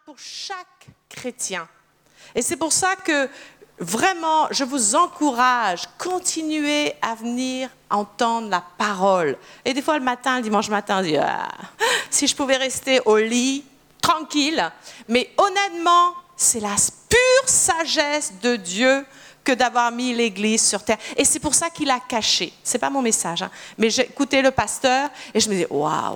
pour chaque chrétien. Et c'est pour ça que vraiment, je vous encourage, continuez à venir entendre la parole. Et des fois, le matin, le dimanche matin, je dis, si je pouvais rester au lit, tranquille. Mais honnêtement, c'est la pure sagesse de Dieu que d'avoir mis l'Église sur terre. Et c'est pour ça qu'il a caché. Ce n'est pas mon message, hein. Mais j'ai écouté le pasteur et je me dis, waouh,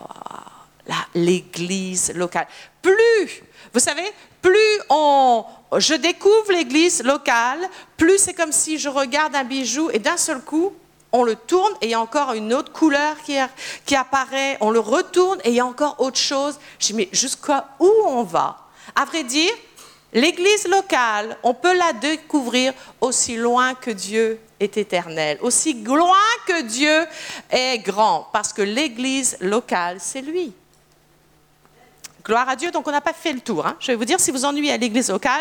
l'Église locale. Vous savez, je découvre l'Église locale, plus c'est comme si je regarde un bijou et d'un seul coup, on le tourne et il y a encore une autre couleur qui apparaît, on le retourne et il y a encore autre chose. Je dis, mais jusqu'à où on va? À vrai dire, l'Église locale, on peut la découvrir aussi loin que Dieu est éternel, aussi loin que Dieu est grand, parce que l'Église locale, c'est lui. Gloire à Dieu, donc on n'a pas fait le tour. Hein. Je vais vous dire, si vous ennuyez à l'église locale,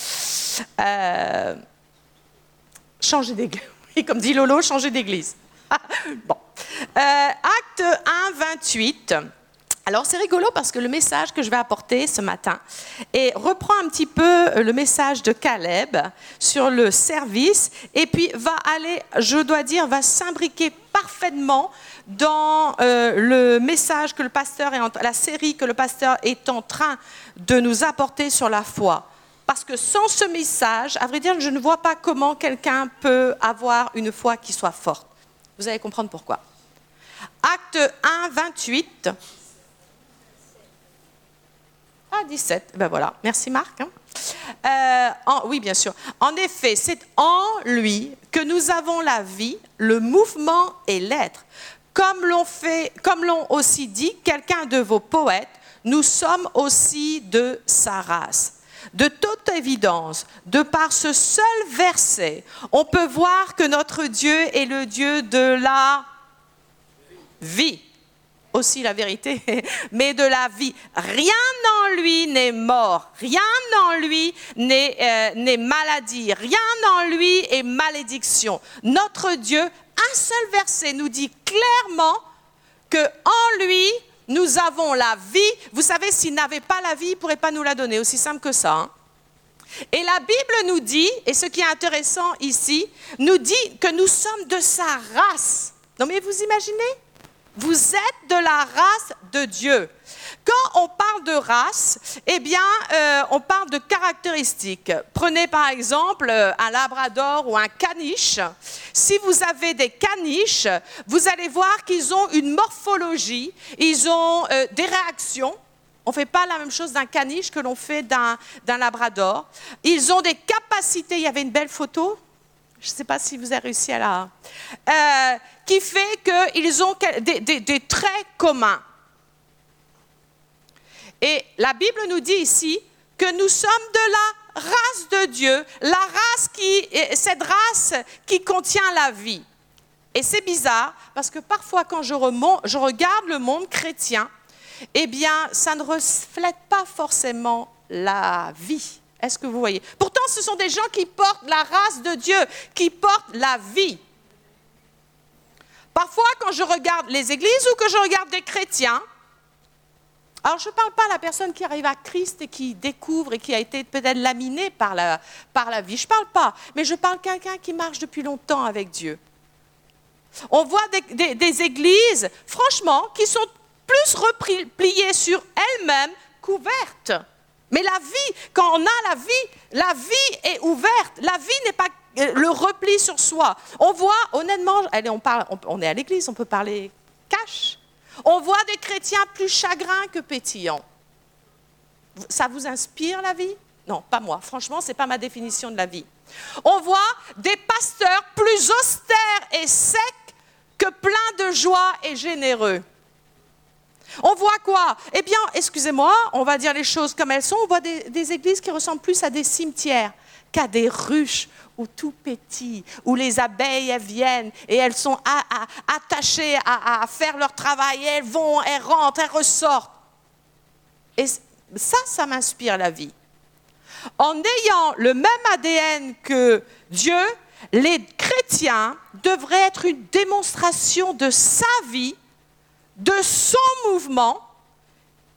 changez d'église. Oui, comme dit Lolo, changez d'église. Bon. Acte 1, 28. Alors c'est rigolo parce que le message que je vais apporter ce matin reprend un petit peu le message de Caleb sur le service et puis va s'imbriquer parfaitement dans le message que le pasteur la série que le pasteur est en train de nous apporter sur la foi. Parce que sans ce message, à vrai dire, je ne vois pas comment quelqu'un peut avoir une foi qui soit forte. Vous allez comprendre pourquoi. Acte 1, 28. 17, ben voilà. Merci Marc. Oui, bien sûr. En effet, c'est en lui que nous avons la vie, le mouvement et l'être. Comme l'ont aussi dit quelqu'un de vos poètes, nous sommes aussi de sa race. De toute évidence, de par ce seul verset, on peut voir que notre Dieu est le Dieu de la vie. Aussi la vérité, mais de la vie. Rien en lui n'est mort, rien en lui n'est maladie, rien en lui est malédiction. Notre Dieu, un seul verset nous dit clairement qu'en lui, nous avons la vie. Vous savez, s'il n'avait pas la vie, il ne pourrait pas nous la donner, aussi simple que ça. Hein. Et la Bible nous dit, et ce qui est intéressant ici, nous dit que nous sommes de sa race. Non mais vous imaginez ? Vous êtes de la race de Dieu. Quand on parle de race, on parle de caractéristiques. Prenez par exemple un labrador ou un caniche. Si vous avez des caniches, vous allez voir qu'ils ont une morphologie, ils ont des réactions. On ne fait pas la même chose d'un caniche que l'on fait d'un labrador. Ils ont des capacités. Il y avait une belle photo. Je ne sais pas si vous avez réussi à la... qui fait qu'ils ont des traits communs. Et la Bible nous dit ici que nous sommes de la race de Dieu, cette race qui contient la vie. Et c'est bizarre, parce que parfois quand je regarde le monde chrétien, ça ne reflète pas forcément la vie. Est-ce que vous voyez? Pourtant, ce sont des gens qui portent la race de Dieu, qui portent la vie. Parfois, quand je regarde les églises ou que je regarde des chrétiens, alors je ne parle pas à la personne qui arrive à Christ et qui découvre et qui a été peut-être laminée par la vie, je ne parle pas, mais je parle de quelqu'un qui marche depuis longtemps avec Dieu. On voit des églises, franchement, qui sont plus repliées sur elles-mêmes qu'ouvertes. Mais la vie, quand on a la vie est ouverte. La vie n'est pas le repli sur soi. On voit, honnêtement, on est à l'église, on peut parler cash. On voit des chrétiens plus chagrins que pétillants. Ça vous inspire la vie? Non, pas moi. Franchement, ce n'est pas ma définition de la vie. On voit des pasteurs plus austères et secs que pleins de joie et généreux. On voit quoi? Excusez-moi, on va dire les choses comme elles sont. On voit des églises qui ressemblent plus à des cimetières qu'à des ruches où tout pétille, où les abeilles elles viennent et elles sont attachées à faire leur travail. Et elles vont, elles rentrent, elles ressortent. Et ça m'inspire la vie. En ayant le même ADN que Dieu, les chrétiens devraient être une démonstration de sa vie, de son mouvement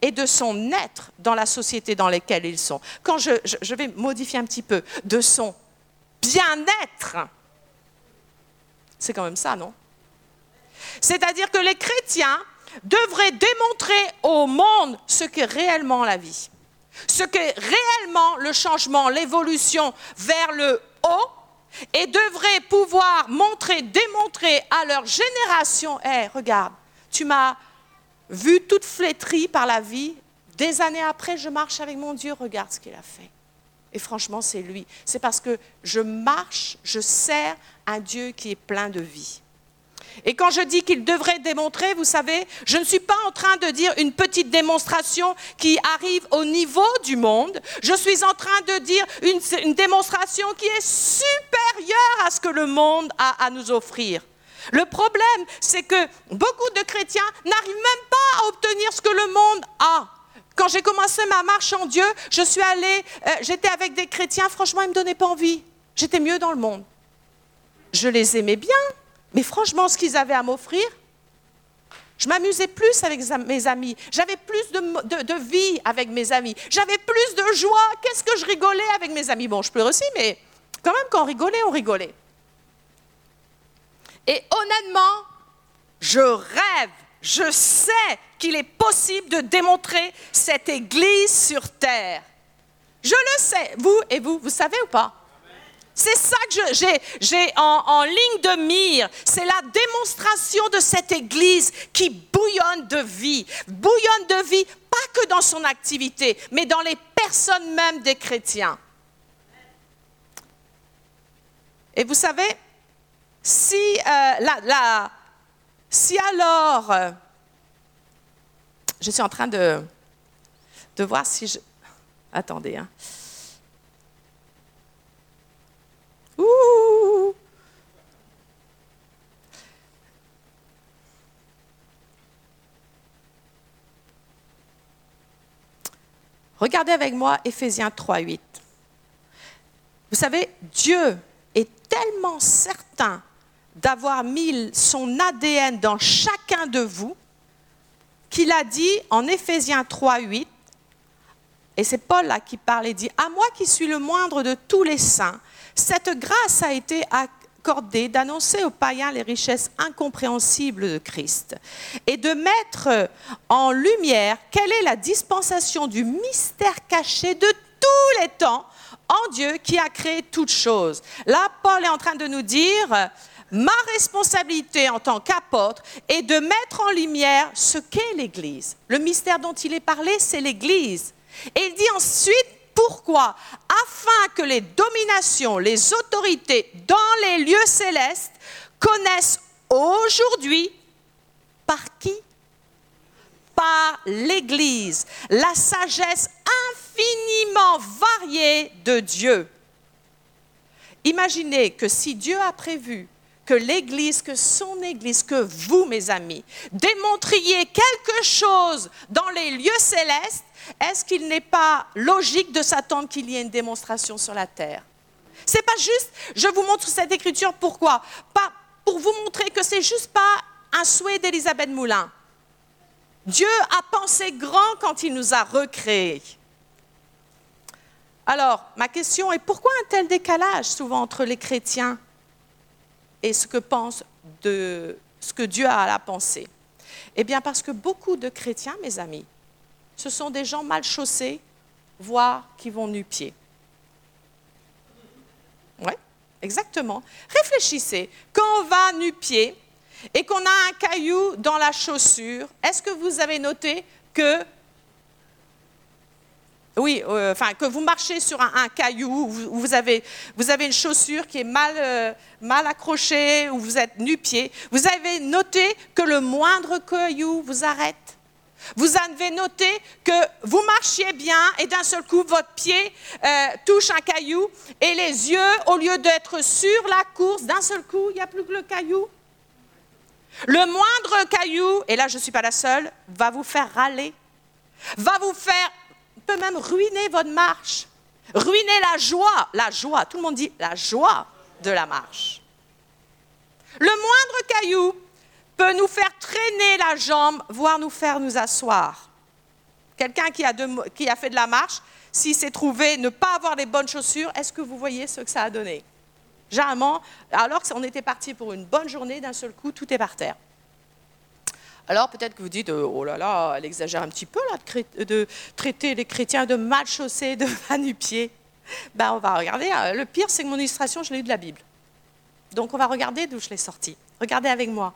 et de son être dans la société dans laquelle ils sont. Quand je vais modifier un petit peu, de son bien-être. C'est quand même ça, non? C'est-à-dire que les chrétiens devraient démontrer au monde ce qu'est réellement la vie, ce qu'est réellement le changement, l'évolution vers le haut, et devraient pouvoir démontrer à leur génération, hey, regarde, tu m'as vu toute flétrie par la vie, des années après, je marche avec mon Dieu, regarde ce qu'il a fait. Et franchement, c'est lui. C'est parce que je marche, je sers un Dieu qui est plein de vie. Et quand je dis qu'il devrait démontrer, vous savez, je ne suis pas en train de dire une petite démonstration qui arrive au niveau du monde. Je suis en train de dire une démonstration qui est supérieure à ce que le monde a à nous offrir. Le problème, c'est que beaucoup de chrétiens n'arrivent même pas à obtenir ce que le monde a. Quand j'ai commencé ma marche en Dieu, j'étais avec des chrétiens, franchement, ils ne me donnaient pas envie. J'étais mieux dans le monde. Je les aimais bien. Mais franchement, ce qu'ils avaient à m'offrir, je m'amusais plus avec mes amis. J'avais plus de vie avec mes amis. J'avais plus de joie. Qu'est-ce que je rigolais avec mes amis? Bon, je pleure aussi, mais quand même, quand on rigolait, on rigolait. Et honnêtement, je rêve, je sais qu'il est possible de démontrer cette Église sur terre. Je le sais. Vous savez ou pas? C'est ça que j'ai en ligne de mire. C'est la démonstration de cette Église qui bouillonne de vie. Bouillonne de vie, pas que dans son activité, mais dans les personnes même des chrétiens. Et vous savez, si alors, je suis en train de voir si je... Attendez, hein. Ouh. Regardez avec moi Éphésiens 3:8. Vous savez, Dieu est tellement certain d'avoir mis son ADN dans chacun de vous qu'il a dit en Éphésiens 3:8, et c'est Paul là qui parle et dit « À moi qui suis le moindre de tous les saints, cette grâce a été accordée d'annoncer aux païens les richesses incompréhensibles de Christ et de mettre en lumière quelle est la dispensation du mystère caché de tous les temps en Dieu qui a créé toutes choses. » Là, Paul est en train de nous dire « Ma responsabilité en tant qu'apôtre est de mettre en lumière ce qu'est l'Église. » Le mystère dont il est parlé, c'est l'Église. Et il dit ensuite, pourquoi? Afin que les dominations, les autorités dans les lieux célestes connaissent aujourd'hui par qui? Par l'Église, la sagesse infiniment variée de Dieu. Imaginez que si Dieu a prévu que l'Église, que son Église, que vous, mes amis, démontriez quelque chose dans les lieux célestes, est-ce qu'il n'est pas logique de s'attendre qu'il y ait une démonstration sur la terre? C'est pas juste, je vous montre cette écriture, pourquoi? Pas pour vous montrer que c'est juste pas un souhait d'Élisabeth Moulin. Dieu a pensé grand quand il nous a recréés. Alors, ma question est, pourquoi un tel décalage souvent entre les chrétiens et ce que pensent de ce que Dieu a à la pensée? Eh bien, parce que beaucoup de chrétiens, mes amis, ce sont des gens mal chaussés, voire qui vont nu-pieds. Oui, exactement. Réfléchissez, quand on va nu-pieds et qu'on a un caillou dans la chaussure, est-ce que vous avez noté que... Oui, que vous marchez sur un caillou, où vous avez une chaussure qui est mal accrochée, où vous êtes nu-pieds. Vous avez noté que le moindre caillou vous arrête. Vous avez noté que vous marchiez bien et d'un seul coup, votre pied touche un caillou et les yeux, au lieu d'être sur la course, d'un seul coup, il n'y a plus que le caillou. Le moindre caillou, et là je ne suis pas la seule, va vous faire râler, peut même ruiner votre marche, ruiner la joie, tout le monde dit la joie de la marche. Le moindre caillou peut nous faire traîner la jambe, voire nous faire nous asseoir. Quelqu'un qui a fait de la marche, s'il s'est trouvé ne pas avoir les bonnes chaussures, est-ce que vous voyez ce que ça a donné? Généralement, alors qu'on était parti pour une bonne journée, d'un seul coup, tout est par terre. Alors peut-être que vous dites, oh là là, elle exagère un petit peu là, de traiter les chrétiens de mal chaussés, de va-nu-pieds. Ben, on va regarder. Le pire, c'est que mon illustration, je l'ai eue de la Bible. Donc on va regarder d'où je l'ai sortie. Regardez avec moi.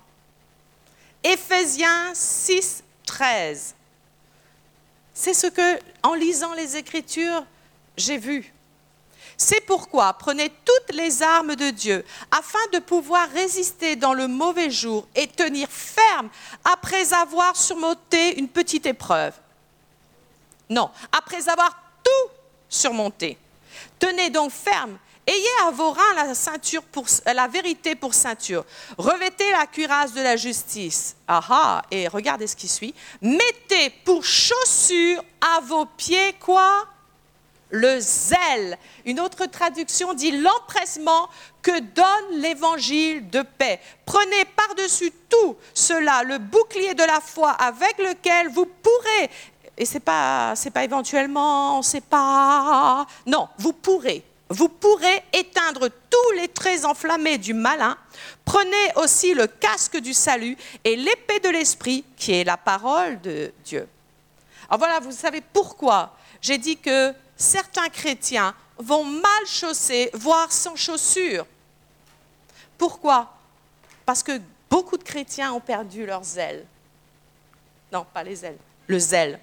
Éphésiens 6, 13. C'est ce que, en lisant les Écritures, j'ai vu. C'est pourquoi prenez toutes les armes de Dieu afin de pouvoir résister dans le mauvais jour et tenir ferme après avoir surmonté une petite épreuve. Non, après avoir tout surmonté. Tenez donc ferme. Ayez à vos reins la vérité pour ceinture. Revêtez la cuirasse de la justice. Et regardez ce qui suit. Mettez pour chaussure à vos pieds quoi? Le zèle. Une autre traduction dit l'empressement que donne l'évangile de paix. Prenez par-dessus tout cela le bouclier de la foi avec lequel vous pourrez, et c'est pas éventuellement, c'est pas, non, vous pourrez éteindre tous les traits enflammés du malin. Prenez aussi le casque du salut et l'épée de l'esprit qui est la parole de Dieu. Alors voilà, vous savez pourquoi j'ai dit que certains chrétiens vont mal chaussés, voire sans chaussures. Pourquoi? Parce que beaucoup de chrétiens ont perdu leur zèle. Non, pas les ailes, le zèle.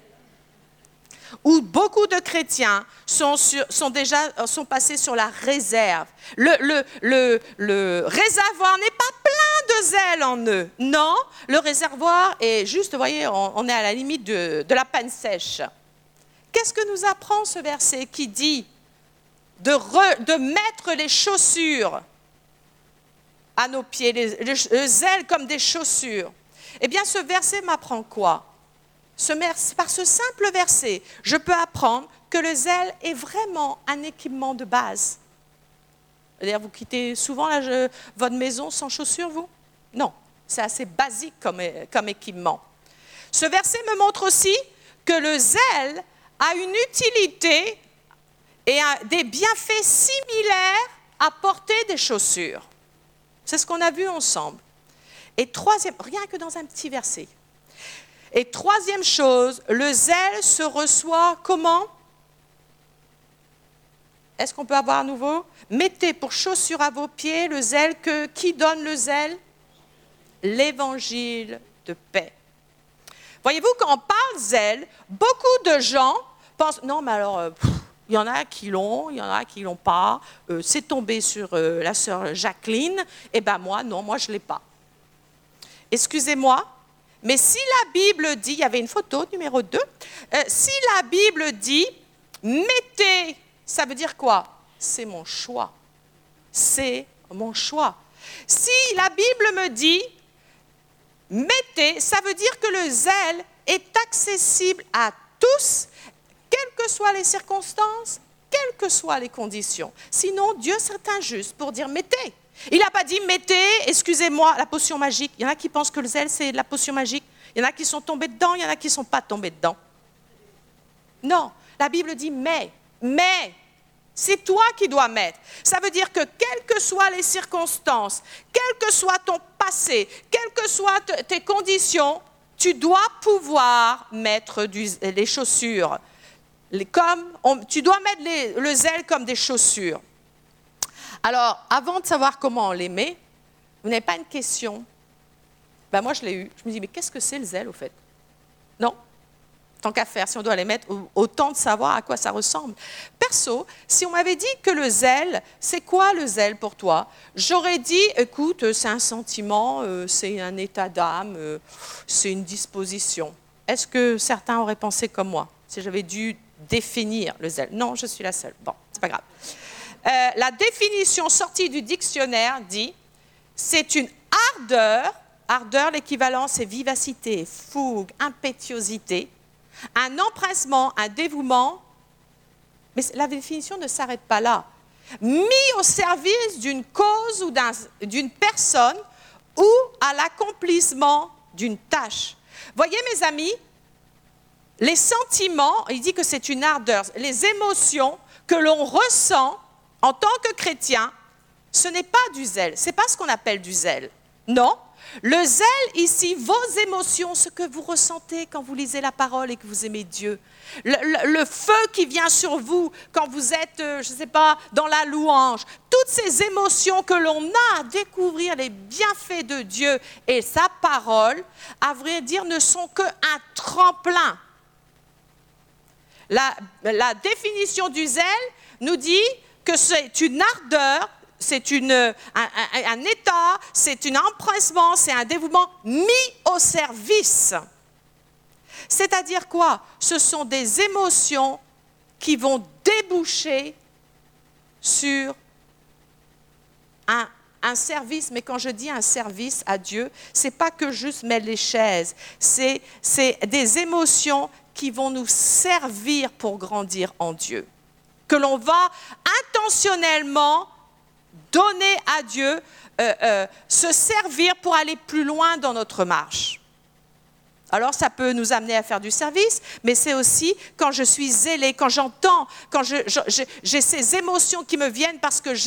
Où beaucoup de chrétiens sont passés sur la réserve. Le réservoir n'est pas plein de zèle en eux. Non, le réservoir est juste, vous voyez, on est à la limite de la panne sèche. Qu'est-ce que nous apprend ce verset qui dit de mettre les chaussures à nos pieds, le zèle comme des chaussures? Eh bien, ce verset m'apprend quoi? Par ce simple verset, je peux apprendre que le zèle est vraiment un équipement de base. C'est-à-dire, vous quittez souvent votre maison sans chaussures, vous? Non, c'est assez basique comme équipement. Ce verset me montre aussi que le zèle a une utilité et des bienfaits similaires à porter des chaussures. C'est ce qu'on a vu ensemble. Et troisième, rien que dans un petit verset. Et troisième chose, le zèle se reçoit comment? Est-ce qu'on peut avoir à nouveau? Mettez pour chaussure à vos pieds le zèle qui donne le zèle? L'évangile de paix. Voyez-vous, quand on parle zèle, beaucoup de gens pensent, non mais alors, il y en a qui l'ont, il y en a qui ne l'ont pas, c'est tombé sur la sœur Jacqueline, et ben moi je ne l'ai pas. Excusez-moi, mais si la Bible dit, il y avait une photo, numéro 2, si la Bible dit, mettez, ça veut dire quoi? C'est mon choix. C'est mon choix. Si la Bible me dit, mettez, ça veut dire que le zèle est accessible à tous, quelles que soient les circonstances, quelles que soient les conditions. Sinon, Dieu serait injuste pour dire mettez. Il n'a pas dit mettez, excusez-moi, la potion magique. Il y en a qui pensent que le zèle, c'est la potion magique. Il y en a qui sont tombés dedans, il y en a qui ne sont pas tombés dedans. Non, la Bible dit mais. C'est toi qui dois mettre. Ça veut dire que quelles que soient les circonstances, quel que soit ton passé, quelles que soient tes conditions, tu dois pouvoir mettre les chaussures. Tu dois mettre le zèle comme des chaussures. Alors, avant de savoir comment on les met, vous n'avez pas une question? Ben moi, je l'ai eue. Je me dis, mais qu'est-ce que c'est le zèle, au fait? Non. Tant qu'à faire, si on doit les mettre, autant de savoir à quoi ça ressemble. Perso, si on m'avait dit que le zèle, c'est quoi le zèle pour toi? J'aurais dit, écoute, c'est un sentiment, c'est un état d'âme, c'est une disposition. Est-ce que certains auraient pensé comme moi, si j'avais dû définir le zèle? Non, je suis la seule. Bon, c'est pas grave. La définition sortie du dictionnaire dit, c'est une ardeur, l'équivalent c'est vivacité, fougue, impétuosité, un empressement, un dévouement, mais la définition ne s'arrête pas là, mis au service d'une cause ou d'une personne ou à l'accomplissement d'une tâche. Voyez mes amis, Les sentiments, il dit que c'est une ardeur. Les émotions que l'on ressent en tant que chrétien, ce n'est pas du zèle. Ce n'est pas ce qu'on appelle du zèle. Non. Le zèle ici, vos émotions, ce que vous ressentez quand vous lisez la parole et que vous aimez Dieu. Le feu qui vient sur vous quand vous êtes, je ne sais pas, dans la louange. Toutes ces émotions que l'on a à découvrir les bienfaits de Dieu et sa parole, à vrai dire, ne sont qu'un tremplin. La définition du zèle nous dit que c'est une ardeur, c'est un état, c'est un empressement, c'est un dévouement mis au service. C'est-à-dire quoi? Ce sont des émotions qui vont déboucher sur un service. Mais quand je dis un service à Dieu, ce n'est pas que juste mettre les chaises. C'est des émotions qui vont nous servir pour grandir en Dieu. Que l'on va intentionnellement donner à Dieu, se servir pour aller plus loin dans notre marche. Alors ça peut nous amener à faire du service, mais c'est aussi quand je suis zélée, quand j'entends, quand j'ai ces émotions qui me viennent parce que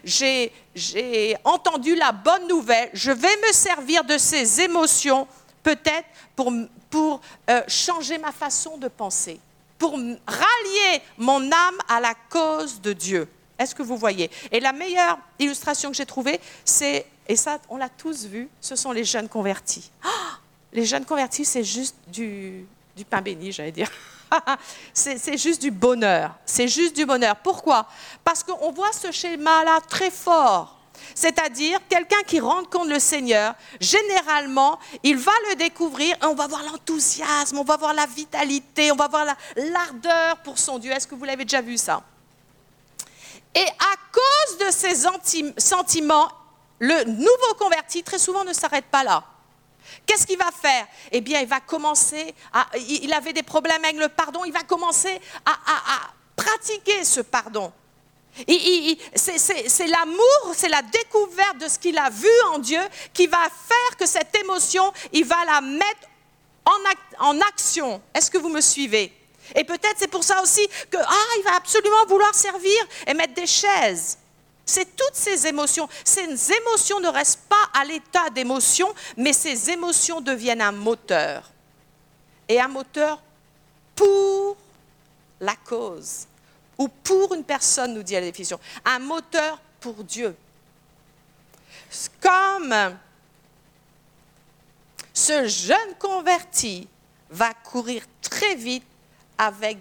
j'ai entendu la bonne nouvelle, je vais me servir de ces émotions peut-être pour changer ma façon de penser, pour rallier mon âme à la cause de Dieu. Est-ce que vous voyez? Et la meilleure illustration que j'ai trouvée, c'est, et ça on l'a tous vu, ce sont les jeunes convertis. Les jeunes convertis, c'est juste du pain béni, j'allais dire. C'est juste du bonheur. C'est juste du bonheur. Pourquoi? Parce qu'on voit ce schéma-là très fort. C'est-à-dire, quelqu'un qui rencontre le Seigneur, généralement, il va le découvrir et on va voir l'enthousiasme, on va voir la vitalité, on va voir l'ardeur pour son Dieu. Est-ce que vous l'avez déjà vu ça? Et à cause de ces sentiments, le nouveau converti, très souvent, ne s'arrête pas là. Qu'est-ce qu'il va faire? Eh bien, il va commencer il avait des problèmes avec le pardon, il va commencer à pratiquer ce pardon. C'est l'amour, c'est la découverte de ce qu'il a vu en Dieu qui va faire que cette émotion, il va la mettre en action. Est-ce que vous me suivez? Et peut-être c'est pour ça aussi que il va absolument vouloir servir et mettre des chaises. C'est toutes ces émotions. Ces émotions ne restent pas à l'état d'émotion, mais ces émotions deviennent un moteur. Et un moteur pour la cause. Ou pour une personne, nous dit la définition. Un moteur pour Dieu. Comme ce jeune converti va courir très vite avec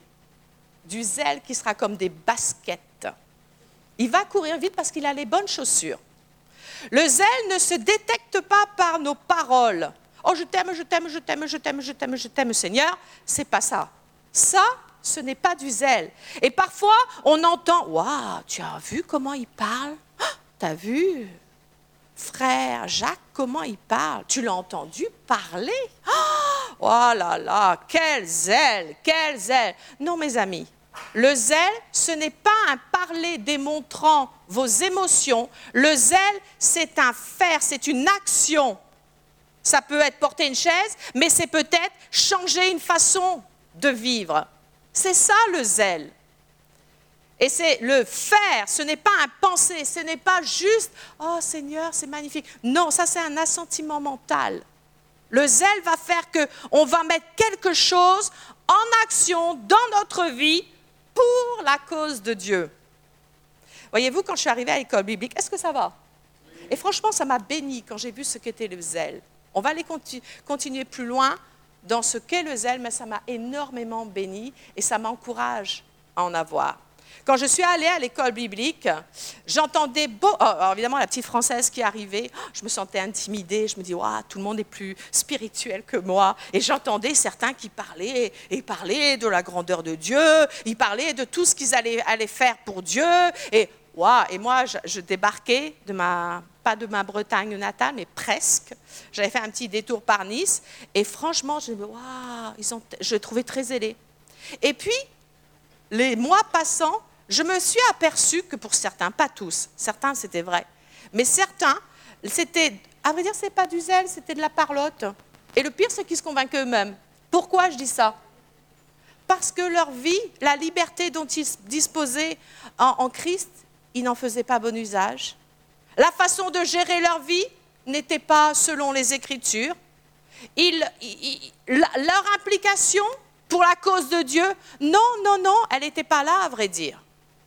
du zèle qui sera comme des baskets. Il va courir vite parce qu'il a les bonnes chaussures. Le zèle ne se détecte pas par nos paroles. Oh, je t'aime, je t'aime, je t'aime, je t'aime, je t'aime, je t'aime, Seigneur. C'est pas ça. Ça, ce n'est pas du zèle. Et parfois, on entend, waouh, tu as vu comment il parle? Tu as vu, frère Jacques, comment il parle? Tu l'as entendu parler? Oh là là, quel zèle, quel zèle. Non, mes amis. Le zèle, ce n'est pas un parler démontrant vos émotions. Le zèle, c'est un faire, c'est une action. Ça peut être porter une chaise, mais c'est peut-être changer une façon de vivre. C'est ça le zèle. Et c'est le faire, ce n'est pas un penser, ce n'est pas juste « Oh Seigneur, c'est magnifique ». Non, ça c'est un assentiment mental. Le zèle va faire qu'on va mettre quelque chose en action dans notre vie pour la cause de Dieu. Voyez-vous, quand je suis arrivée à l'école biblique, est-ce que ça va? Et franchement, ça m'a bénie quand j'ai vu ce qu'était le zèle. On va aller continuer plus loin dans ce qu'est le zèle, mais ça m'a énormément bénie et ça m'encourage à en avoir. Quand je suis allée à l'école biblique, j'entendais alors évidemment la petite Française qui arrivait, je me sentais intimidée, je me dis wow, tout le monde est plus spirituel que moi. Et j'entendais certains qui parlaient de la grandeur de Dieu, ils parlaient de tout ce qu'ils allaient faire pour Dieu. Et moi, je débarquais pas de ma Bretagne natale, mais presque. J'avais fait un petit détour par Nice et franchement, je le trouvais très zélé. Et puis, les mois passant, je me suis aperçue que pour certains, pas tous, certains c'était vrai, mais certains, c'était, à vrai dire, c'est pas du zèle, c'était de la parlotte. Et le pire, c'est qu'ils se convainquaient eux-mêmes. Pourquoi je dis ça? parce que leur vie, la liberté dont ils disposaient en Christ, ils n'en faisaient pas bon usage. La façon de gérer leur vie n'était pas selon les Écritures. Leur implication pour la cause de Dieu, non, elle n'était pas là, à vrai dire.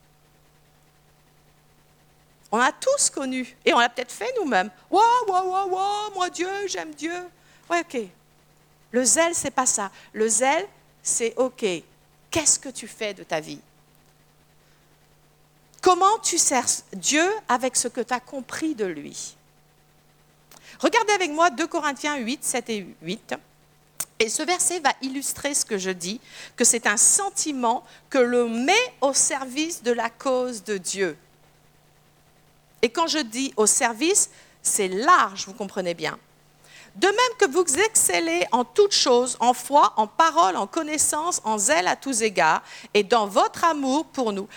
On a tous connu, et on l'a peut-être fait nous-mêmes. Moi Dieu, j'aime Dieu. Ouais, ok. Le zèle, c'est pas ça. Le zèle, c'est ok. Qu'est-ce que tu fais de ta vie? Comment tu sers Dieu avec ce que tu as compris de lui? Regardez avec moi 2 Corinthiens 8, 7 et 8. Et ce verset va illustrer ce que je dis, que c'est un sentiment que l'on met au service de la cause de Dieu. Et quand je dis au service, c'est large, vous comprenez bien. De même que vous excellez en toutes choses, en foi, en parole, en connaissance, en zèle à tous égards, et dans votre amour pour nous,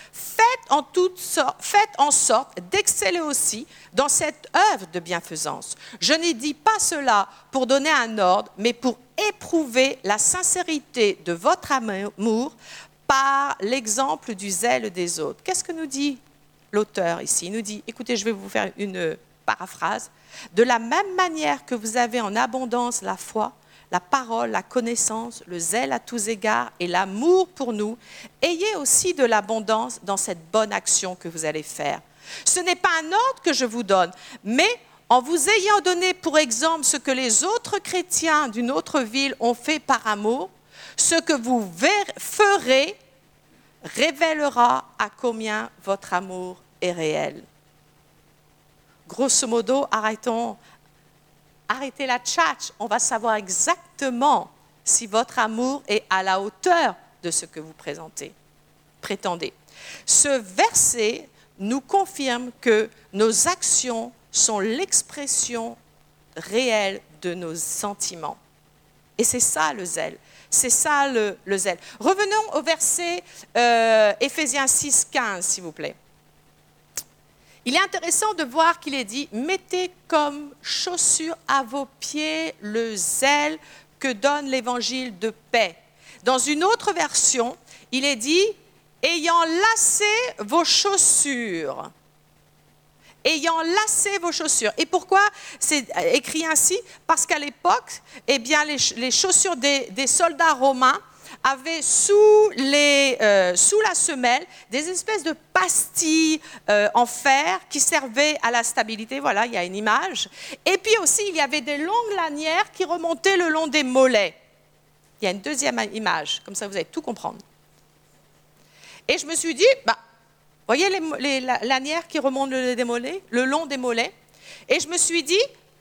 faites en sorte d'exceller aussi dans cette œuvre de bienfaisance. Je ne dis pas cela pour donner un ordre, mais pour éprouver la sincérité de votre amour par l'exemple du zèle des autres. Qu'est-ce que nous dit l'auteur ici? Il nous dit, écoutez, je vais vous faire une paraphrase. De la même manière que vous avez en abondance la foi, la parole, la connaissance, le zèle à tous égards et l'amour pour nous, ayez aussi de l'abondance dans cette bonne action que vous allez faire. Ce n'est pas un ordre que je vous donne, mais en vous ayant donné pour exemple ce que les autres chrétiens d'une autre ville ont fait par amour, ce que vous ferez révélera à combien votre amour est réel. Grosso modo, arrêtez la tchatche. On va savoir exactement si votre amour est à la hauteur de ce que vous prétendez. Ce verset nous confirme que nos actions sont l'expression réelle de nos sentiments. Et c'est ça le zèle. C'est ça le zèle. Revenons au verset Éphésiens 6, 15, s'il vous plaît. Il est intéressant de voir qu'il est dit « Mettez comme chaussure à vos pieds le zèle que donne l'évangile de paix ». Dans une autre version, il est dit « Ayant lacé vos chaussures ». Ayant lacé vos chaussures. Et pourquoi c'est écrit ainsi? Parce qu'à l'époque, eh bien, les chaussures des soldats romains avaient sous la semelle des espèces de pastilles en fer qui servaient à la stabilité. Voilà, il y a une image. Et puis aussi, il y avait des longues lanières qui remontaient le long des mollets. Il y a une deuxième image, comme ça vous allez tout comprendre. Et je me suis dit, voyez les lanières qui remontent le long des mollets? Et je me suis dit,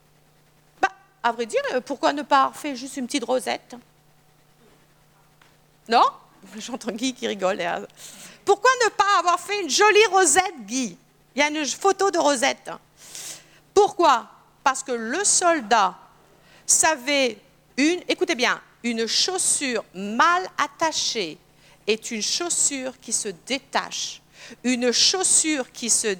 à vrai dire, pourquoi ne pas faire juste une petite rosette? Non? J'entends Guy qui rigole. Pourquoi ne pas avoir fait une jolie rosette, Guy? Il y a une photo de rosette. Pourquoi? Parce que le soldat savait, écoutez bien, une chaussure mal attachée est une chaussure qui se détache. Une chaussure qui se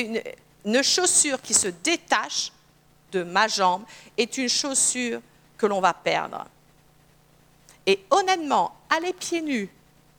détache de ma jambe est une chaussure que l'on va perdre. Et honnêtement, aller pieds nus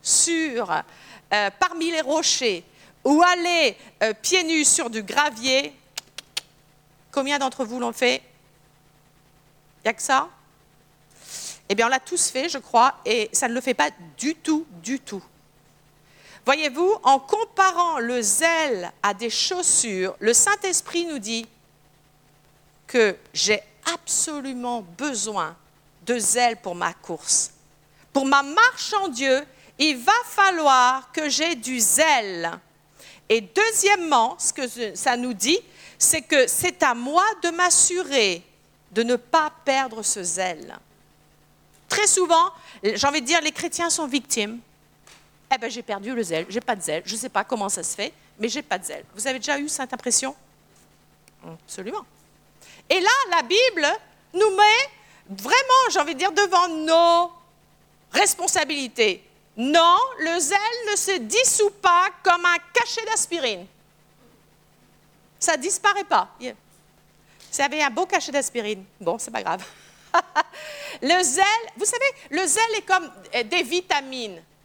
parmi les rochers ou aller pieds nus sur du gravier, combien d'entre vous l'ont fait? Il n'y a que ça? Eh bien, on l'a tous fait, je crois, et ça ne le fait pas du tout, du tout. Voyez-vous, en comparant le zèle à des chaussures, le Saint-Esprit nous dit que j'ai absolument besoin de zèle pour ma course. Pour ma marche en Dieu, il va falloir que j'ai du zèle. Et deuxièmement, ce que ça nous dit, c'est que c'est à moi de m'assurer de ne pas perdre ce zèle. Très souvent, j'ai envie de dire, les chrétiens sont victimes. Eh bien, j'ai perdu le zèle, j'ai pas de zèle, je ne sais pas comment ça se fait, mais j'ai pas de zèle. Vous avez déjà eu cette impression? Absolument. Et là, la Bible nous met vraiment, j'ai envie de dire, devant nos responsabilités. Non, le zèle ne se dissout pas comme un cachet d'aspirine. Ça ne disparaît pas. Vous avez un beau cachet d'aspirine. Bon, c'est pas grave. Le zèle, vous savez, le zèle est comme des vitamines.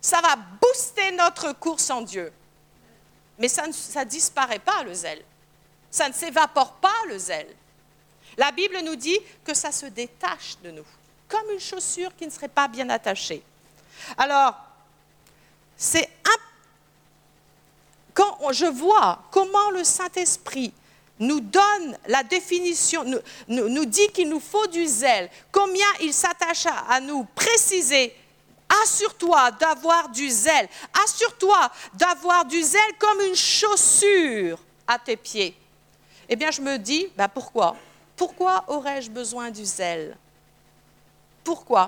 Ça va booster notre course en Dieu. Mais ça ne disparaît pas, le zèle. Ça ne s'évapore pas, le zèle. La Bible nous dit que ça se détache de nous, comme une chaussure qui ne serait pas bien attachée. Alors, quand je vois comment le Saint-Esprit nous donne la définition, nous dit qu'il nous faut du zèle, combien il s'attache à nous préciser, assure-toi d'avoir du zèle, assure-toi d'avoir du zèle comme une chaussure à tes pieds. Eh bien, je me dis, pourquoi ? Pourquoi aurais-je besoin du zèle ? Pourquoi ?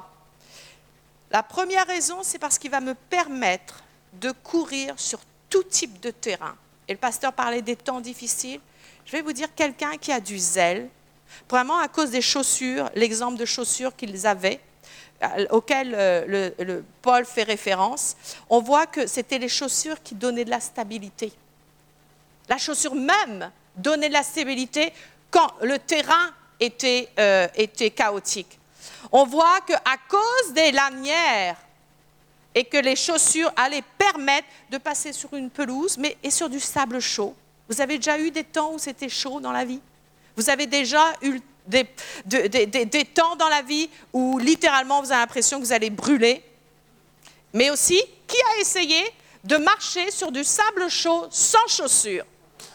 La première raison, c'est parce qu'il va me permettre de courir sur tout type de terrain. Et le pasteur parlait des temps difficiles. Je vais vous dire, quelqu'un qui a du zèle, vraiment à cause des chaussures, l'exemple de chaussures qu'ils avaient, auquel le Paul fait référence, on voit que c'était les chaussures qui donnaient de la stabilité. La chaussure même donnait de la stabilité quand le terrain était chaotique. On voit qu'à cause des lanières et que les chaussures allaient permettre de passer sur une pelouse et sur du sable chaud. Vous avez déjà eu des temps où c'était chaud dans la vie ? Vous avez déjà eu des temps dans la vie où littéralement vous avez l'impression que vous allez brûler. Mais aussi, qui a essayé de marcher sur du sable chaud sans chaussures ?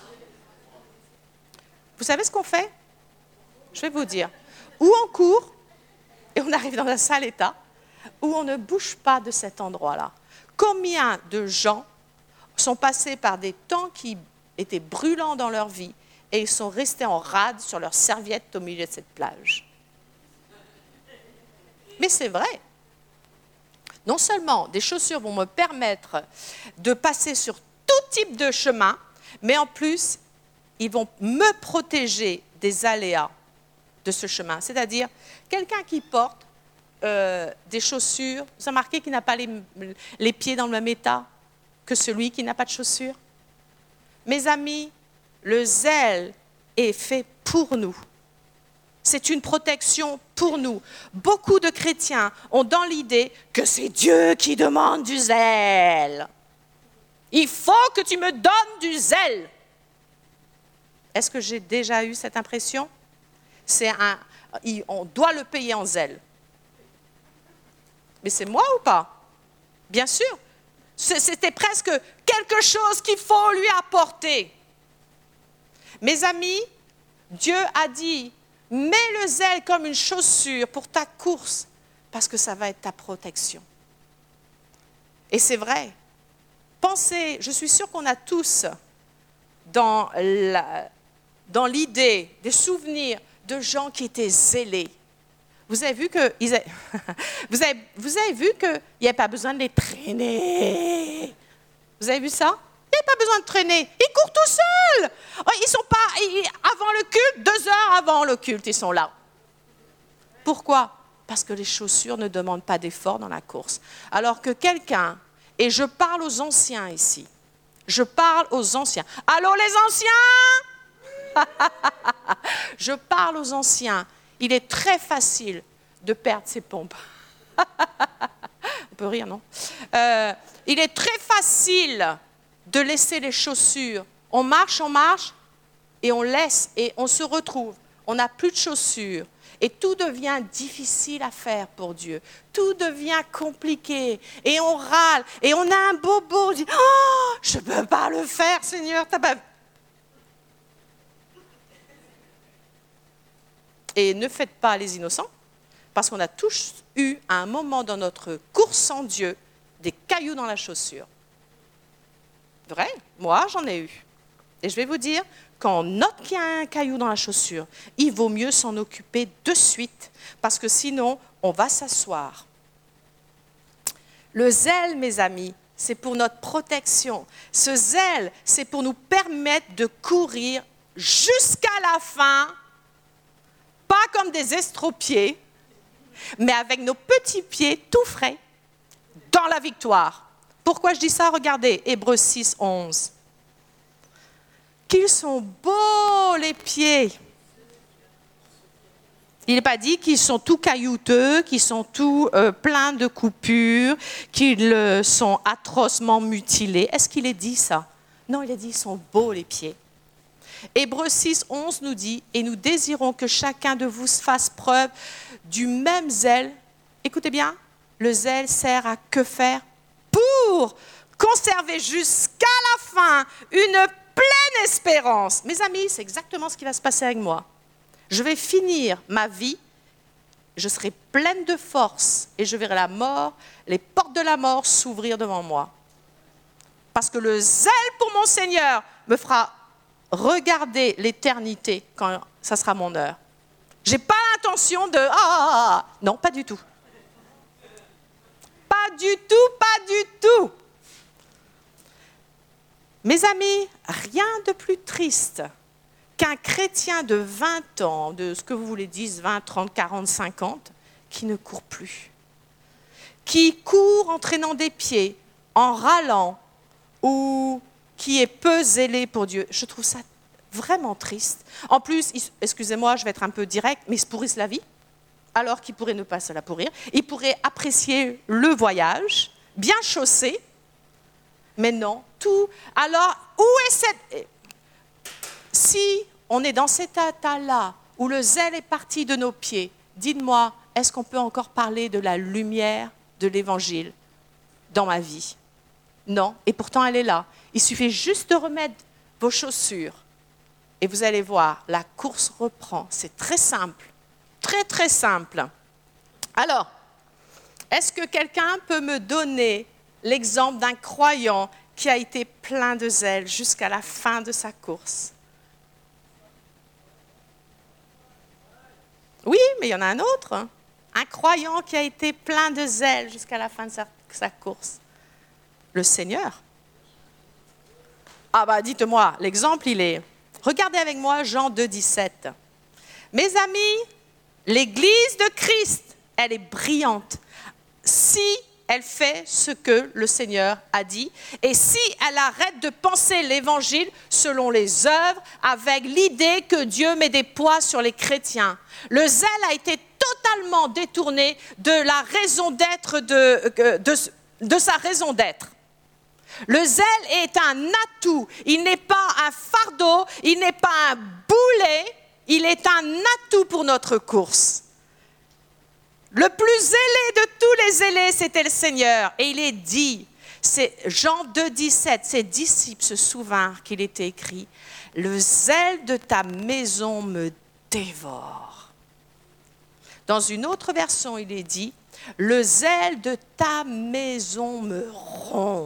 Vous savez ce qu'on fait ? Je vais vous dire. Ou on court, et on arrive dans un sale état, ou on ne bouge pas de cet endroit-là. Combien de gens sont passés par des temps qui étaient brûlants dans leur vie et ils sont restés en rade sur leur serviette au milieu de cette plage. Mais c'est vrai. Non seulement des chaussures vont me permettre de passer sur tout type de chemin, mais en plus, ils vont me protéger des aléas de ce chemin. C'est-à-dire, quelqu'un qui porte des chaussures, vous avez remarqué qu'il n'a pas les pieds dans le même état que celui qui n'a pas de chaussures? Mes amis, le zèle est fait pour nous. C'est une protection pour nous. Beaucoup de chrétiens ont dans l'idée que c'est Dieu qui demande du zèle. Il faut que tu me donnes du zèle. Est-ce que j'ai déjà eu cette impression? On doit le payer en zèle. Mais c'est moi ou pas? Bien sûr. C'était presque quelque chose qu'il faut lui apporter. Mes amis, Dieu a dit, mets le zèle comme une chaussure pour ta course, parce que ça va être ta protection. Et c'est vrai. Pensez, je suis sûre qu'on a tous dans l'idée, des souvenirs de gens qui étaient zélés. Vous avez vu qu'il n'y avait pas besoin de les traîner. Vous avez vu ça? Il n'y a pas besoin de traîner. Ils courent tout seuls. Ils sont pas avant le culte, 2 heures avant le culte, ils sont là. Pourquoi? Parce que les chaussures ne demandent pas d'effort dans la course. Alors que quelqu'un, et je parle aux anciens ici, je parle aux anciens. Allô les anciens? Je parle aux anciens. Il est très facile de perdre ses pompes. On peut rire, non? Il est très facile de laisser les chaussures. On marche, et on laisse, et on se retrouve. On n'a plus de chaussures. Et tout devient difficile à faire pour Dieu. Tout devient compliqué. Et on râle. Et on a un bobo. On dit, oh, je ne peux pas le faire, Seigneur. Et ne faites pas les innocents, parce qu'on a tous eu, à un moment dans notre course en Dieu, des cailloux dans la chaussure. Vrai? Moi, j'en ai eu. Et je vais vous dire, quand on note qu'il y a un caillou dans la chaussure, il vaut mieux s'en occuper de suite, parce que sinon, on va s'asseoir. Le zèle, mes amis, c'est pour notre protection. Ce zèle, c'est pour nous permettre de courir jusqu'à la fin, pas comme des estropiés, mais avec nos petits pieds tout frais, dans la victoire. Pourquoi je dis ça? Regardez, Hébreux 6, 11. Qu'ils sont beaux les pieds. Il n'est pas dit qu'ils sont tout caillouteux, qu'ils sont tout pleins de coupures, qu'ils sont atrocement mutilés. Est-ce qu'il est dit ça? Non, il est dit qu'ils sont beaux les pieds. Hébreux 6, 11 nous dit « Et nous désirons que chacun de vous fasse preuve du même zèle. » Écoutez bien, le zèle sert à que faire? Pour conserver jusqu'à la fin une pleine espérance. Mes amis, c'est exactement ce qui va se passer avec moi. Je vais finir ma vie, je serai pleine de force et je verrai la mort, les portes de la mort s'ouvrir devant moi. Parce que le zèle pour mon Seigneur me fera regarder l'éternité quand ça sera mon heure. Je n'ai pas l'intention de... non, pas du tout. Pas du tout, pas du tout. Mes amis, rien de plus triste qu'un chrétien de 20 ans, de ce que vous voulez dire, 20, 30, 40, 50, qui ne court plus. Qui court en traînant des pieds, en râlant, ou qui est peu zélé pour Dieu. Je trouve ça vraiment triste. En plus, excusez-moi, je vais être un peu direct, mais ils se pourrissent la vie, alors qu'ils pourraient ne pas se la pourrir. Ils pourraient apprécier le voyage, bien chaussé, mais non, tout. Alors, où est cette... Si on est dans cet état-là, où le zèle est parti de nos pieds, dites-moi, est-ce qu'on peut encore parler de la lumière de l'Évangile dans ma vie? Non, et pourtant elle est là. Il suffit juste de remettre vos chaussures et vous allez voir, la course reprend. C'est très simple, très très simple. Alors, est-ce que quelqu'un peut me donner l'exemple d'un croyant qui a été plein de zèle jusqu'à la fin de sa course? Oui, mais il y en a un autre. Un croyant qui a été plein de zèle jusqu'à la fin de sa course. Le Seigneur. Ah bah dites-moi, l'exemple il est... Regardez avec moi Jean 2, 17. Mes amis, l'Église de Christ, elle est brillante. Si elle fait ce que le Seigneur a dit, et si elle arrête de penser l'Évangile selon les œuvres, avec l'idée que Dieu met des poids sur les chrétiens. Le zèle a été totalement détourné de la raison d'être, de sa raison d'être. Le zèle est un atout, il n'est pas un fardeau, il n'est pas un boulet, il est un atout pour notre course. Le plus zélé de tous les zélés, c'était le Seigneur. Et il est dit, c'est Jean 2, 17, ses disciples se souvinrent qu'il était écrit « Le zèle de ta maison me dévore ». Dans une autre version, il est dit « Le zèle de ta maison me ronge ».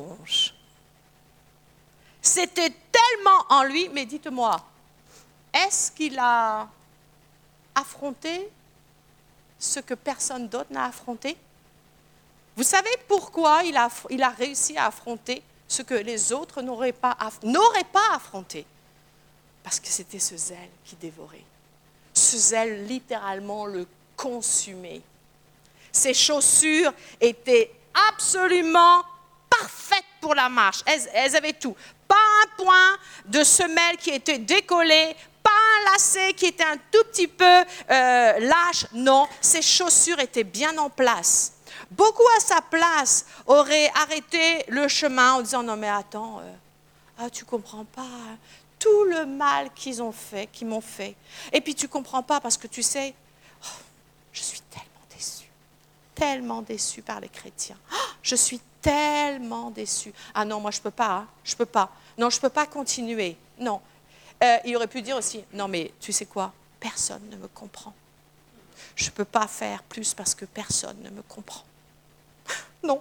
C'était tellement en lui, mais dites-moi, est-ce qu'il a affronté ce que personne d'autre n'a affronté? Vous savez pourquoi il a réussi à affronter ce que les autres n'auraient pas affronté? Parce que c'était ce zèle qui dévorait. Ce zèle littéralement le consumait. Ses chaussures étaient absolument parfaites pour la marche. Elles avaient tout. Pas un point de semelle qui était décollé, pas un lacet qui était un tout petit peu lâche. Non, ses chaussures étaient bien en place. Beaucoup à sa place auraient arrêté le chemin en disant « Non mais attends, tu comprends pas hein, tout le mal qu'ils m'ont fait. Et puis tu comprends pas parce que tu sais, je suis tellement déçue par les chrétiens. Je suis tellement déçue. Ah non, moi je peux pas, hein, je peux pas. Non, je peux pas continuer. Non. » Il aurait pu dire aussi, non mais tu sais quoi, personne ne me comprend. Je ne peux pas faire plus parce que personne ne me comprend. Non.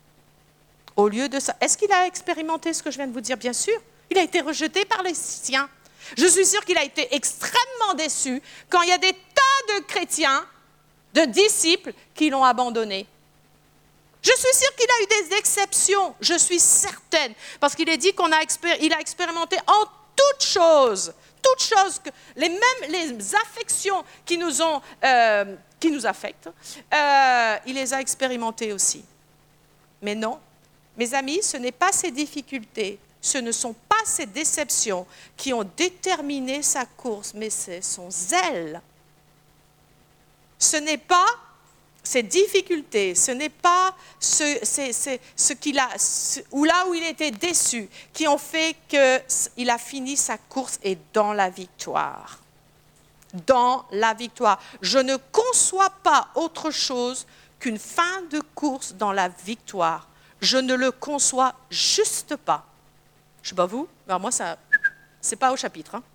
Au lieu de ça, est-ce qu'il a expérimenté ce que je viens de vous dire? Bien sûr. Il a été rejeté par les siens. Je suis sûre qu'il a été extrêmement déçu quand il y a des tas de chrétiens, de disciples qui l'ont abandonné. Je suis sûre qu'il a eu des exceptions, je suis certaine, parce qu'il est dit qu'il a expérimenté en toutes choses, même les affections qui nous affectent, il les a expérimentées aussi. Mais non, mes amis, ce n'est pas ces difficultés, ce ne sont pas ces déceptions qui ont déterminé sa course, mais c'est son zèle. Ce n'est pas ces difficultés, ce n'est pas ce qu'il a, ou là où il était déçu, qui ont fait qu'il a fini sa course et dans la victoire. Dans la victoire. Je ne conçois pas autre chose qu'une fin de course dans la victoire. Je ne le conçois juste pas. Je ne sais pas vous, mais moi, ça, c'est pas au chapitre. Hein.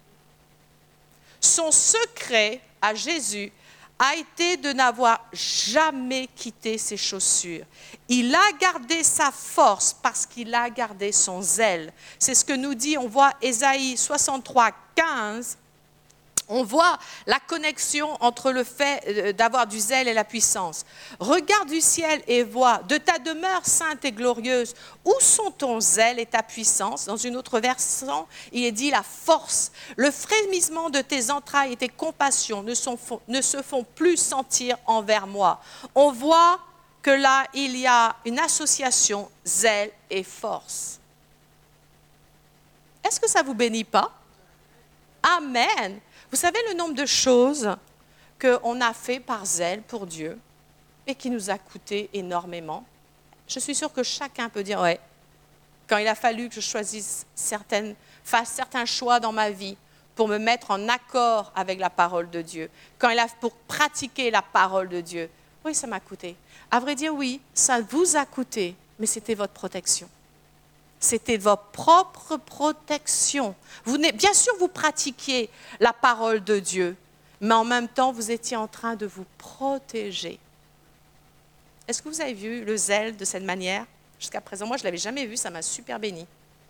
Son secret à Jésus a été de n'avoir jamais quitté ses chaussures. Il a gardé sa force parce qu'il a gardé son zèle. C'est ce que nous dit, on voit Ésaïe 63, 15. On voit la connexion entre le fait d'avoir du zèle et la puissance. Regarde du ciel et vois, de ta demeure sainte et glorieuse, où sont ton zèle et ta puissance? Dans une autre version, il est dit la force. Le frémissement de tes entrailles et tes compassions ne se font plus sentir envers moi. On voit que là, il y a une association zèle et force. Est-ce que ça ne vous bénit pas? Amen. Vous savez le nombre de choses qu'on a fait par zèle pour Dieu et qui nous a coûté énormément. Je suis sûre que chacun peut dire, ouais, quand il a fallu que je choisisse fasse certains choix dans ma vie pour me mettre en accord avec la parole de Dieu, pour pratiquer la parole de Dieu, oui, ça m'a coûté. À vrai dire, oui, ça vous a coûté, mais c'était votre protection. C'était votre propre protection. Bien sûr, vous pratiquiez la parole de Dieu, mais en même temps, vous étiez en train de vous protéger. Est-ce que vous avez vu le zèle de cette manière? Jusqu'à présent, moi, je ne l'avais jamais vu, ça m'a super béni.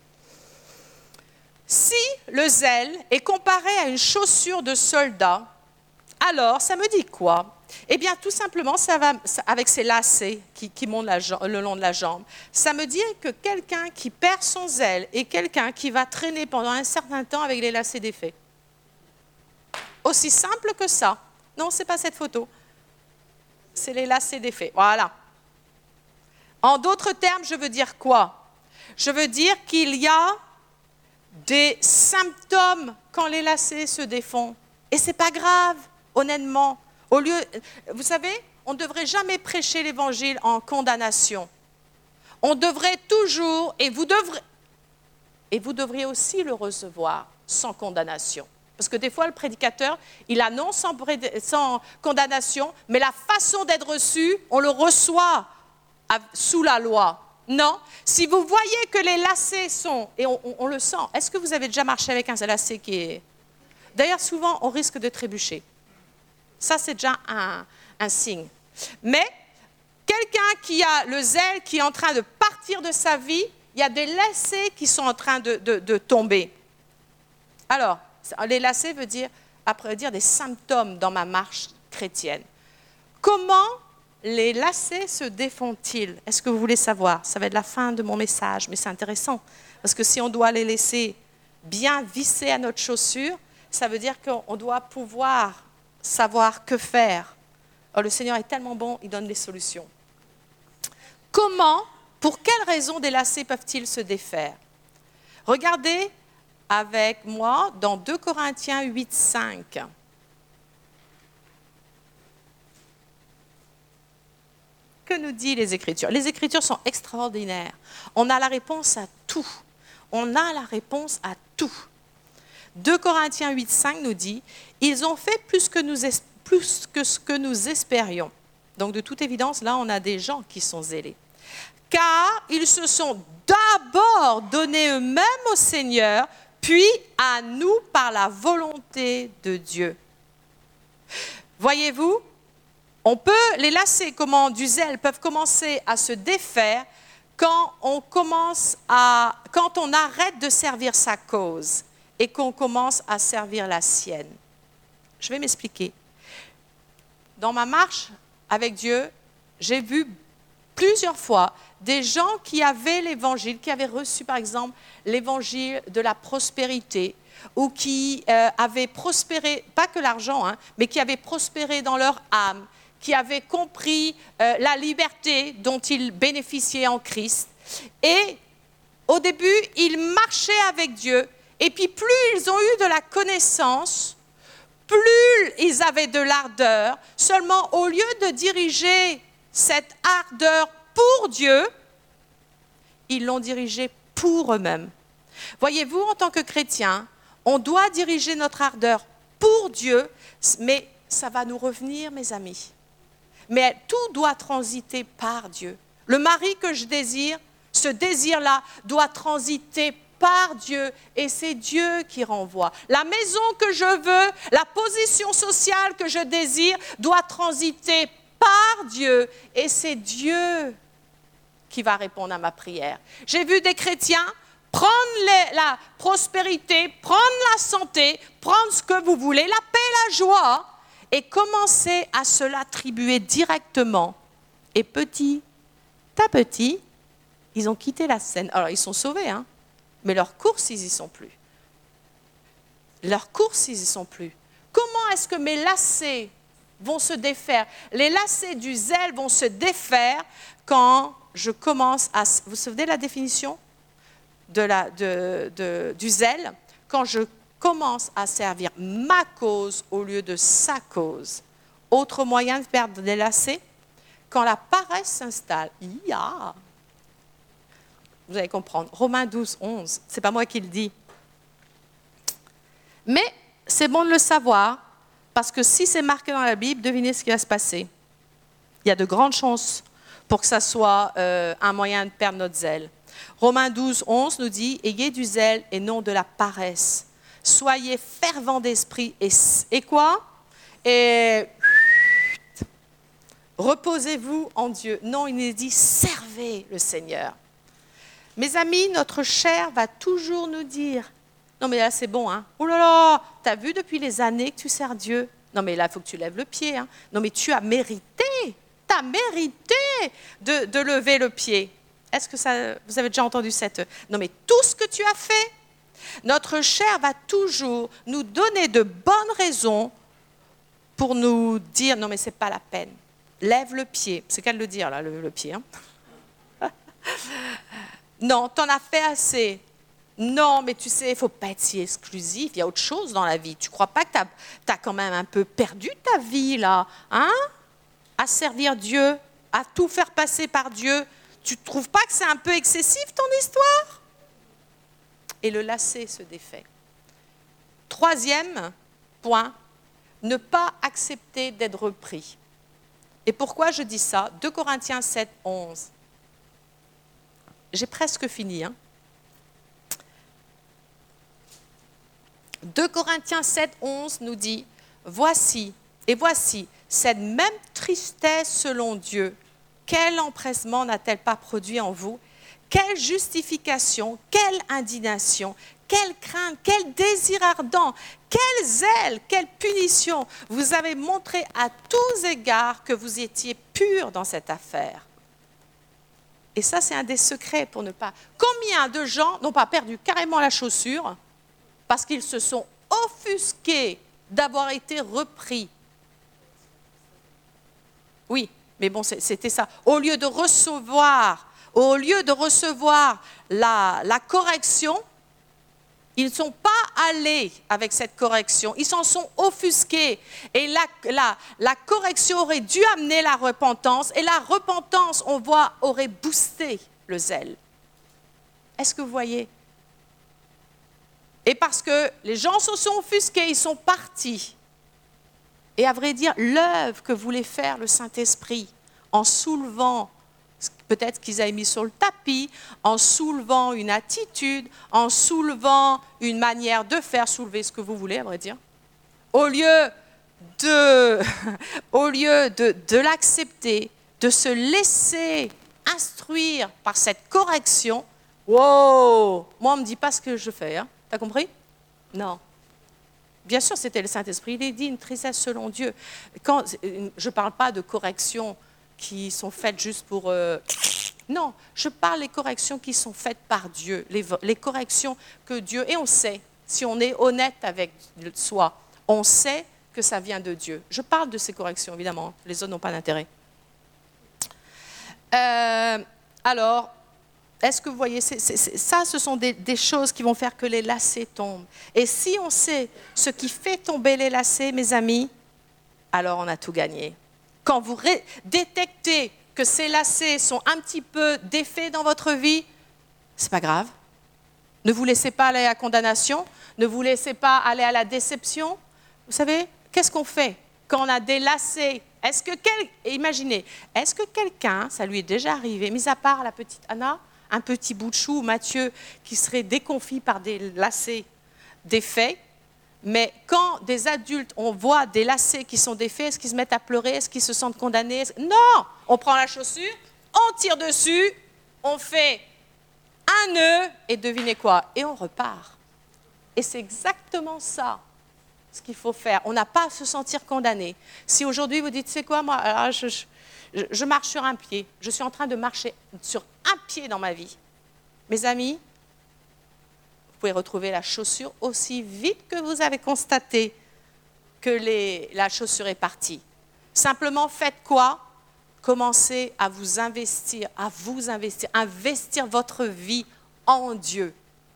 Si le zèle est comparé à une chaussure de soldat, alors, ça me dit quoi? Eh bien, tout simplement, ça va avec ces lacets qui montent le long de la jambe. Ça me dit que quelqu'un qui perd son zèle est quelqu'un qui va traîner pendant un certain temps avec les lacets défaits. Aussi simple que ça. Non, ce n'est pas cette photo. C'est les lacets défaits. Voilà. En d'autres termes, je veux dire quoi? Je veux dire qu'il y a des symptômes quand les lacets se défont. Et ce n'est pas grave. Honnêtement, vous savez, on ne devrait jamais prêcher l'évangile en condamnation. On devrait toujours, et vous devriez aussi le recevoir sans condamnation. Parce que des fois, le prédicateur, il annonce sans condamnation, mais la façon d'être reçu, on le reçoit sous la loi. Non, si vous voyez que les lacets sont, et on le sent, est-ce que vous avez déjà marché avec un lacet qui est... D'ailleurs, souvent, on risque de trébucher. Ça, c'est déjà un signe. Mais quelqu'un qui a le zèle, qui est en train de partir de sa vie, il y a des lacets qui sont en train de tomber. Alors, les lacets veut dire des symptômes dans ma marche chrétienne. Comment les lacets se défont-ils? Est-ce que vous voulez savoir? Ça va être la fin de mon message, mais c'est intéressant. Parce que si on doit les laisser bien vissés à notre chaussure, ça veut dire qu'on doit pouvoir savoir que faire. Oh, le Seigneur est tellement bon, il donne les solutions. Comment, pour quelles raisons des lacets peuvent-ils se défaire? Regardez avec moi dans 2 Corinthiens 8, 5. Que nous disent les Écritures? Les Écritures sont extraordinaires. On a la réponse à tout. On a la réponse à tout. 2 Corinthiens 8, 5 nous dit « Ils ont fait plus que ce que nous espérions. » Donc, de toute évidence, là, on a des gens qui sont zélés. « Car ils se sont d'abord donnés eux-mêmes au Seigneur, puis à nous par la volonté de Dieu. » Voyez-vous, les lacets du zèle peuvent commencer à se défaire quand on arrête de servir sa cause et qu'on commence à servir la sienne. Je vais m'expliquer. Dans ma marche avec Dieu, j'ai vu plusieurs fois des gens qui avaient l'évangile, qui avaient reçu par exemple l'évangile de la prospérité, ou qui avaient prospéré, pas que l'argent, mais qui avaient prospéré dans leur âme, qui avaient compris la liberté dont ils bénéficiaient en Christ. Et au début, ils marchaient avec Dieu. Et puis plus ils ont eu de la connaissance, plus ils avaient de l'ardeur, seulement au lieu de diriger cette ardeur pour Dieu, ils l'ont dirigée pour eux-mêmes. Voyez-vous, en tant que chrétiens, on doit diriger notre ardeur pour Dieu, mais ça va nous revenir, mes amis. Mais tout doit transiter par Dieu. Le mari que je désire, ce désir-là doit transiter par Dieu et c'est Dieu qui renvoie. La maison que je veux, la position sociale que je désire doit transiter par Dieu et c'est Dieu qui va répondre à ma prière. J'ai vu des chrétiens prendre la prospérité, prendre la santé, prendre ce que vous voulez, la paix, la joie et commencer à se l'attribuer directement. Et petit à petit, ils ont quitté la scène. Alors, ils sont sauvés, hein, mais leurs courses, ils n'y sont plus. Leurs courses, ils n'y sont plus. Comment est-ce que mes lacets vont se défaire? Les lacets du zèle vont se défaire quand je commence à... Vous vous souvenez de la définition du zèle? Quand je commence à servir ma cause au lieu de sa cause. Autre moyen de perdre des lacets? Quand la paresse s'installe. Vous allez comprendre. Romains 12, 11. Ce n'est pas moi qui le dis. Mais c'est bon de le savoir, parce que si c'est marqué dans la Bible, devinez ce qui va se passer. Il y a de grandes chances pour que ça soit un moyen de perdre notre zèle. Romains 12, 11 nous dit « Ayez du zèle et non de la paresse. Soyez fervents d'esprit. » Et quoi? Et reposez-vous en Dieu. Non, il nous dit « Servez le Seigneur. » Mes amis, notre chair va toujours nous dire « Non mais là c'est bon, hein. Oh là là, t'as vu depuis les années que tu sers Dieu. Non mais là il faut que tu lèves le pied. Hein. Non mais tu as mérité de lever le pied. » Est-ce que vous avez déjà entendu cette... Non mais tout ce que tu as fait, notre chair va toujours nous donner de bonnes raisons pour nous dire « Non mais c'est pas la peine. Lève le pied. » C'est qu'à le dire là, le pied. Hein. Non, t'en as fait assez. Non, mais tu sais, il ne faut pas être si exclusif. Il y a autre chose dans la vie. Tu ne crois pas que tu as quand même un peu perdu ta vie, là, hein? À servir Dieu, à tout faire passer par Dieu. Tu ne trouves pas que c'est un peu excessif, ton histoire? Et le lacet se défait. Troisième point, ne pas accepter d'être repris. Et pourquoi je dis ça? 2 Corinthiens 7, 11. J'ai presque fini. Hein. 2 Corinthiens 7, 11 nous dit « Voici, cette même tristesse selon Dieu, quel empressement n'a-t-elle pas produit en vous? Quelle justification, quelle indignation, quelle crainte, quel désir ardent, quel zèle, quelle punition. Vous avez montré à tous égards que vous étiez purs dans cette affaire. » Et ça, c'est un des secrets pour ne pas... Combien de gens n'ont pas perdu carrément la chaussure parce qu'ils se sont offusqués d'avoir été repris? Oui, mais bon, c'était ça. Au lieu de recevoir la correction, ils ne sont pas allés avec cette correction. Ils s'en sont offusqués. Et la correction aurait dû amener la repentance. Et la repentance, on voit, aurait boosté le zèle. Est-ce que vous voyez? Et parce que les gens se sont offusqués, ils sont partis. Et à vrai dire, l'œuvre que voulait faire le Saint-Esprit, en soulevant, peut-être qu'ils avaient mis sur le tapis, en soulevant une attitude, en soulevant une manière de faire, soulever ce que vous voulez, à vrai dire, au lieu de l'accepter, de se laisser instruire par cette correction, wow, moi on ne me dit pas ce que je fais, hein. T'as compris? Non. Bien sûr, c'était le Saint-Esprit. Il est dit une tristesse selon Dieu. Je ne parle pas de corrections qui sont faites juste pour... Non, je parle des corrections qui sont faites par Dieu. Les corrections que Dieu... Et on sait, si on est honnête avec soi, on sait que ça vient de Dieu. Je parle de ces corrections, évidemment. Les autres n'ont pas d'intérêt. Alors, Est-ce que vous voyez, ça, ce sont des choses qui vont faire que les lacets tombent. Et si on sait ce qui fait tomber les lacets, mes amis, alors on a tout gagné. Quand vous détectez que ces lacets sont un petit peu défaits dans votre vie, c'est pas grave. Ne vous laissez pas aller à la condamnation, ne vous laissez pas aller à la déception. Vous savez, qu'est-ce qu'on fait quand on a des lacets? Imaginez, est-ce que quelqu'un, ça lui est déjà arrivé, mis à part la petite Anna, un petit bout de chou, ou Mathieu, qui serait déconfit par des lacets défaits, mais quand des adultes, on voit des lacets qui sont défaits, est-ce qu'ils se mettent à pleurer? Est-ce qu'ils se sentent condamnés? Non! On prend la chaussure, on tire dessus, on fait un nœud, et devinez quoi? Et on repart. Et c'est exactement ça, ce qu'il faut faire. On n'a pas à se sentir condamné. Si aujourd'hui vous dites, c'est quoi, moi, alors je marche sur un pied, je suis en train de marcher sur un pied dans ma vie. Mes amis, vous pouvez retrouver la chaussure aussi vite que vous avez constaté que la chaussure est partie. Simplement, faites quoi? Commencez à vous investir, investir votre vie en Dieu.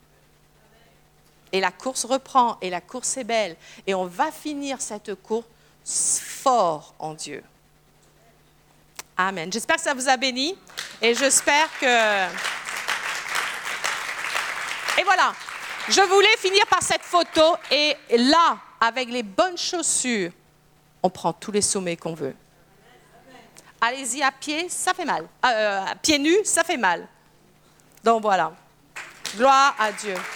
Et la course reprend, et la course est belle. Et on va finir cette course fort en Dieu. Amen. J'espère que ça vous a béni, et j'espère que... Et voilà, je voulais finir par cette photo, et là, avec les bonnes chaussures, on prend tous les sommets qu'on veut. Allez-y à pied, ça fait mal. Pieds nus, ça fait mal. Donc voilà. Gloire à Dieu.